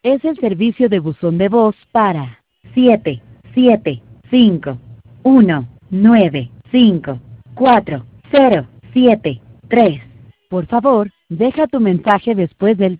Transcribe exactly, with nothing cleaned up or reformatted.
es el servicio de buzón de voz para siete siete cinco uno nueve cinco cuatro cero siete tres. Por favor, deja tu mensaje después del